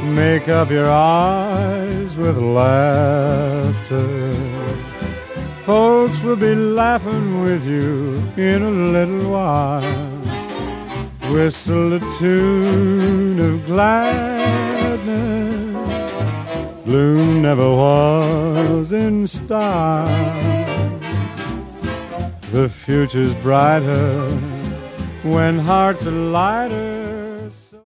Make up your eyes with laughter. Folks will be laughing with you in a little while. Whistle a tune of gladness. Gloom never was in style. The future's brighter when hearts are lighter.